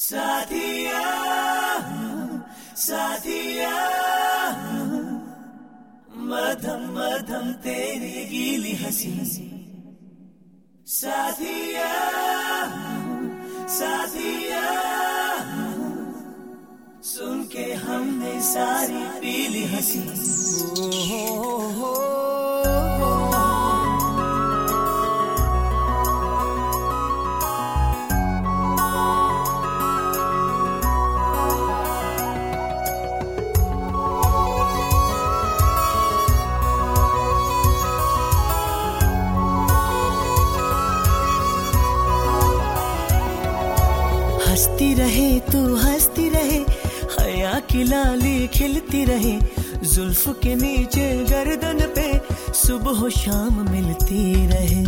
साथिया साथिया मधम मधम तेरी गीली हंसी साथिया साथिया सुन के हमने सारी पीली हंसी हंसती रहे तू हंसती रहे हया की लाली खिलती रहे जुल्फ के नीचे गर्दन पे सुबह शाम मिलती रहे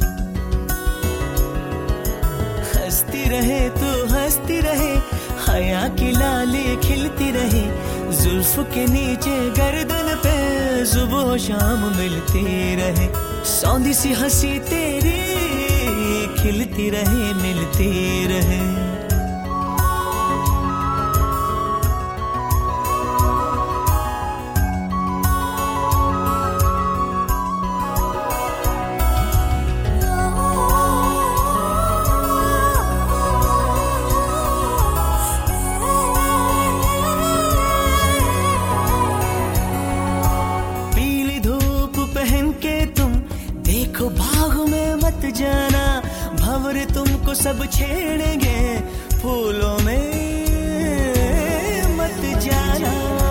हंसती रहे तू हंसती रहे हया की लाली खिलती रहे जुल्फ के नीचे गर्दन पे सुबह शाम मिलती रहे सौंधी सी हंसी तेरी खिलती रहे मिलती रहे देखो बाग में मत जाना भंवर तुमको सब छेड़ेंगे फूलों में मत जाना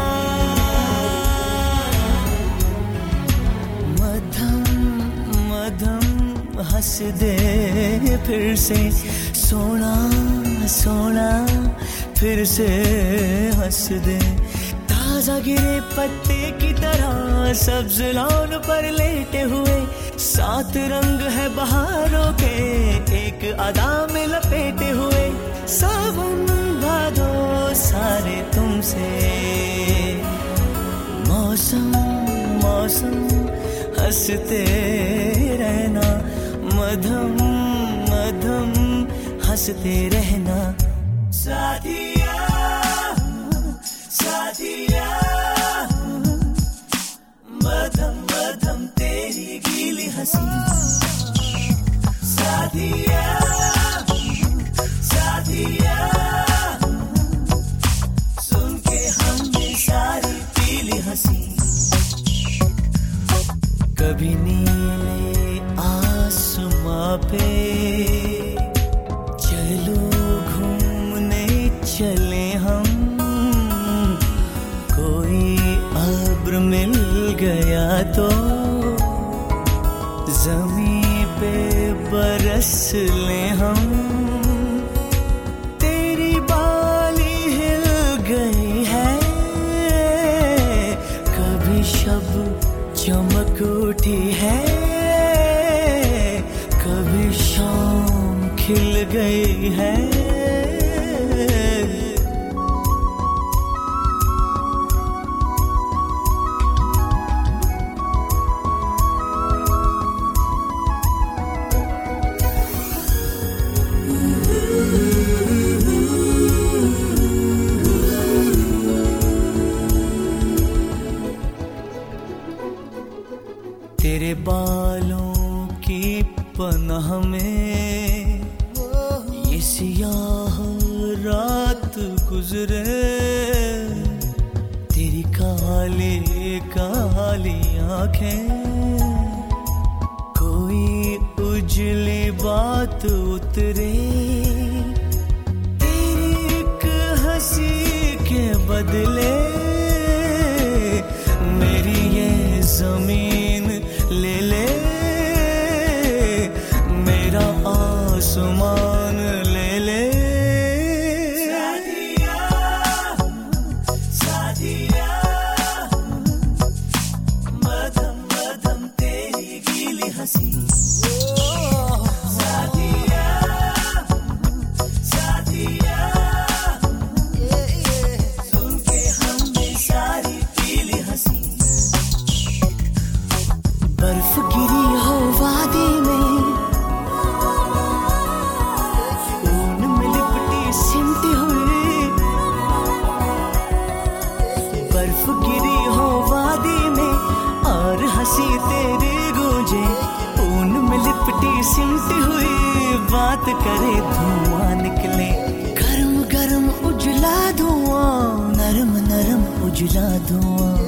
मधम मधम हंस दे फिर से सोना सोना फिर से हंस दे ताजा गिरे पत्ते की तरह सब्ज लॉन पर लेटे हुए सात रंग है बहारों के एक अदा में लपेटे हुए सावन भादो सारे तुमसे मौसम मौसम हंसते रहना मधम मधम हंसते रहना साथिया साथिया मधम मधम तेरी गीली हंसी साथिया साथिया सुन के हमने सारी पीली हंसी कभी नीले आसमां पे चलो घूमने चले हम अब्र मिल गया तो ज़मीं पे बरस ले हम तेरी बाली हिल गई है कभी शब चमक उठी है कभी शाम खिल गई है तेरे बालों की पनाह में ये सियाह रात गुजरे तेरी काली काली आंखें कोई उजली बात उतरे तेरी एक हंसी के बदले मेरी ये जमीन ले ले मेरा आसमान ले ले साथिया साथिया मधम मधम तेरी गीली हंसी साथिया सिमटी हुई बात करे धुआं निकले, गरम गरम उजला धुआं, नरम नरम उजला धुआं।